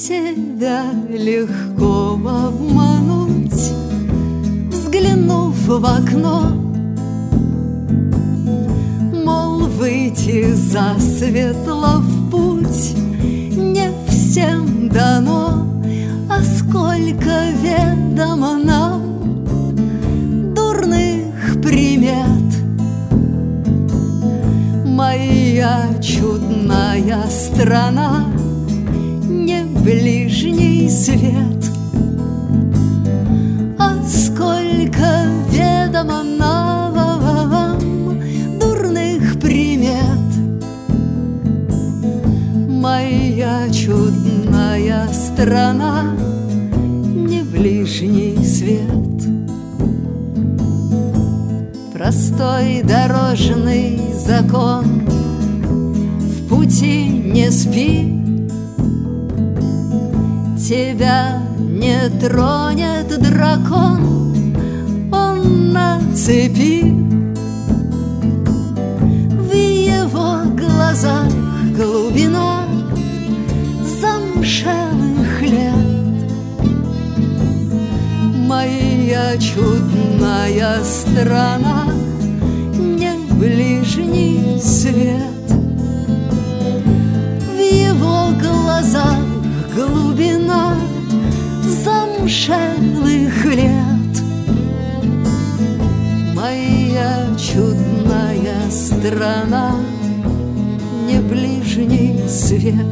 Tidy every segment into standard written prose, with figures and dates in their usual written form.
Тебя легко обмануть, взглянув в окно. Мол, выйти засветло в путь не всем дано, а сколько ведомо нам дурных примет. Моя чудная страна не ближний свет, а сколько ведомо нам дурных примет. Моя чудная страна не ближний свет. Простой дорожный закон: в пути не спи, тебя не тронет дракон, он на цепи. В его глазах глубина замшелых лет. Моя чудная страна не ближний свет. В его глазах глубина замшелых лет. Моя чудная страна не ближний свет.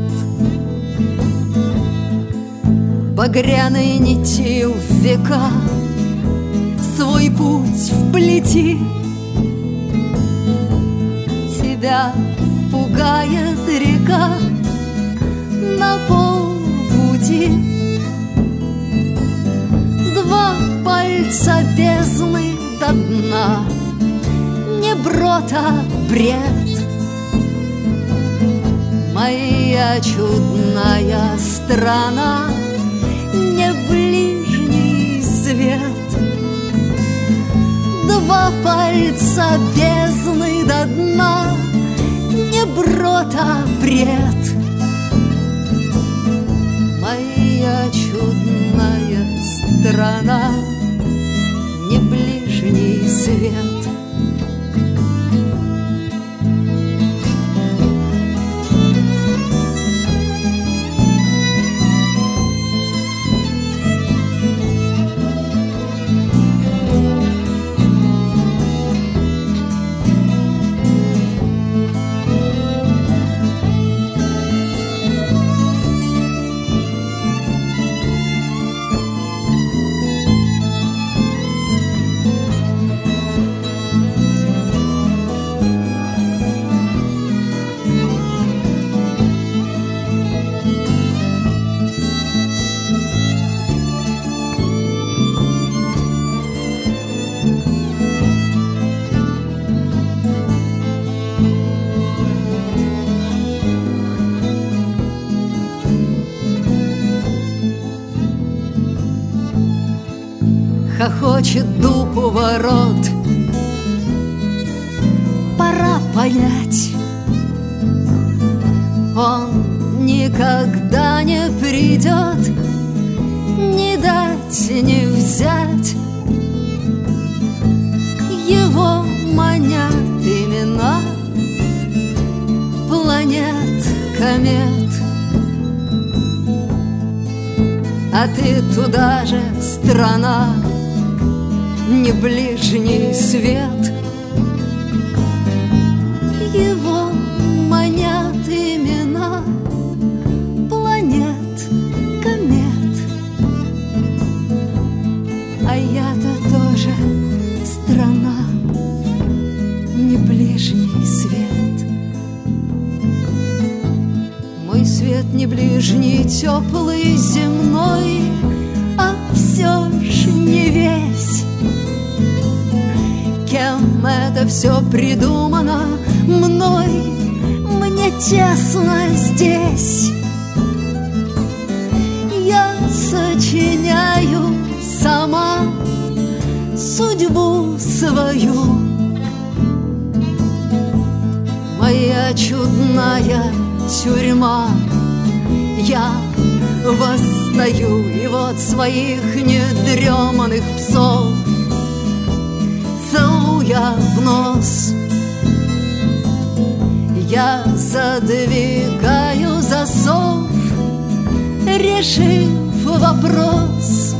Багряной нитью в века свой путь вплети. Тебя пугает река на полпути. Два пальца бездны до дна, не брод, а бред. Моя чудная страна не ближний свет. Два пальца бездны до дна, не брод, а бред. Моя чудная страна не ближний свет. Хохочет дуб у ворот, пора понять, он никогда не придет, не дать, не взять. Его манят имена планет, комет. А ты туда же, страна, не ближний свет. Его манят имена планет, комет. А я-то тоже страна, не ближний свет. Мой свет не ближний, теплый, земной, а все ж не весь. Кем это все придумано мной, мне тесно здесь. Я сочиняю сама судьбу свою. Моя чудная тюрьма, я в своих недреманных псов, целуя в нос. Я задвигаю засов, решив вопрос.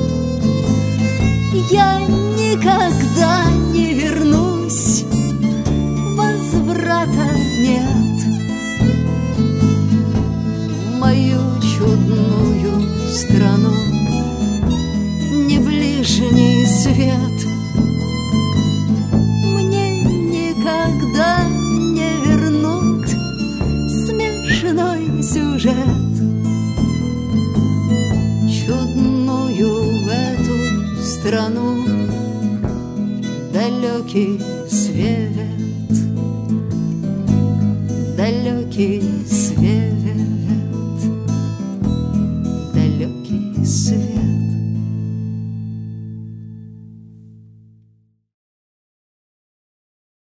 Я никогда не вернусь, возврата нет. Мою чудную страну не ближний свет мне никогда не вернут смешной сюжет. Чудную эту страну далекий свет